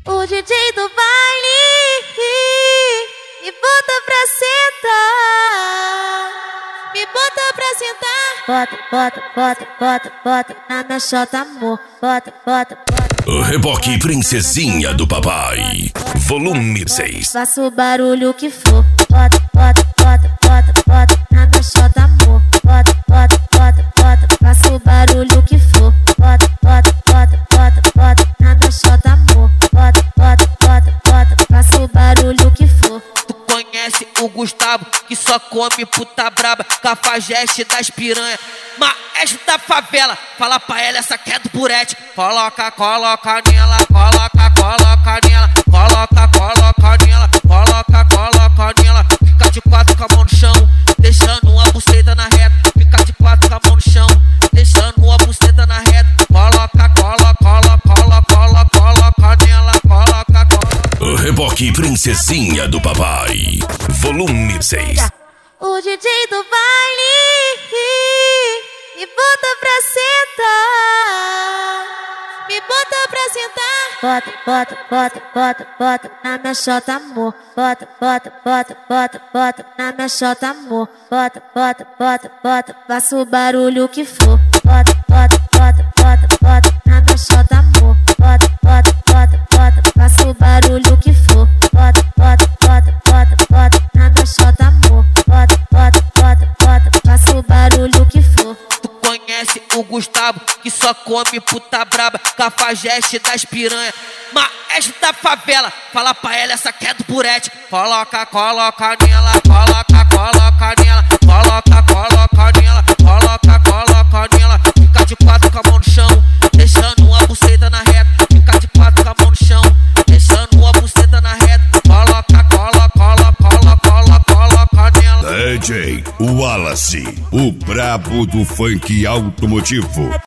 O DJ do baile me bota pra sentar, me bota pra sentar. Bota, bota, bota, bota, bota na minha chota, amor. Bota, bota, bota. Reboque Princesinha do Papai, volume 6. Faça o barulho que for. Bota, bota, bota, bota, bota na minha chota, amor. Bota, bota, bota, bota. Faça o barulho que for. Bota, bota, bota, bota, bota na minha chota, amor. Bota, bota, bota, bota. Faça o barulho que for. Tu conhece o Gustavo, que só come puta braba, cafajeste das piranha, maestro da favela. Fala pra ela, essa que é do burete. Coloca, coloca nela, coloca, coloca nela, coloca, coloca nela, coloca, coloca nela. Fica de quatro com a mão no chão, deixando uma buceta na reta. Fica de quatro com a mão no chão, deixando uma buceta na reta. Coloca, coloca, coloca, coloca, coloca nela, coloca, coloca. Reboque Princesinha do Papai, volume 6. O DJ do baile me bota pra sentar, me bota pra sentar. Bota, bota, bota, bota, bota na minha chota, amor. Bota, bota, bota, bota, bota na minha chota, amor. Bota, bota, bota, bota, faça o barulho que for. Bota, bota, bota, bota, bota na minha chota, amor. Bota, bota, bota, bota, faça o barulho que for. Bota, bota, bota, bota, bota na minha chota, amor. Bota, bota, bota, bota, faça o barulho que for. Tu conhece o Gustavo, que só come puta braba, cafajeste das piranha, maestro da favela. Fala pra ela, essa que é do burete. Coloca, coloca nela, coloca, coloca nela, coloca, coloca nela, coloca, coloca nela. Fica de quatro com a mão no chão, deixando uma buceta na reta. Fica de quatro com a mão no chão, deixando uma buceta na reta. Coloca, coloca, coloca, coloca, coloca nela. DJ Wallace, o brabo do funk automotivo.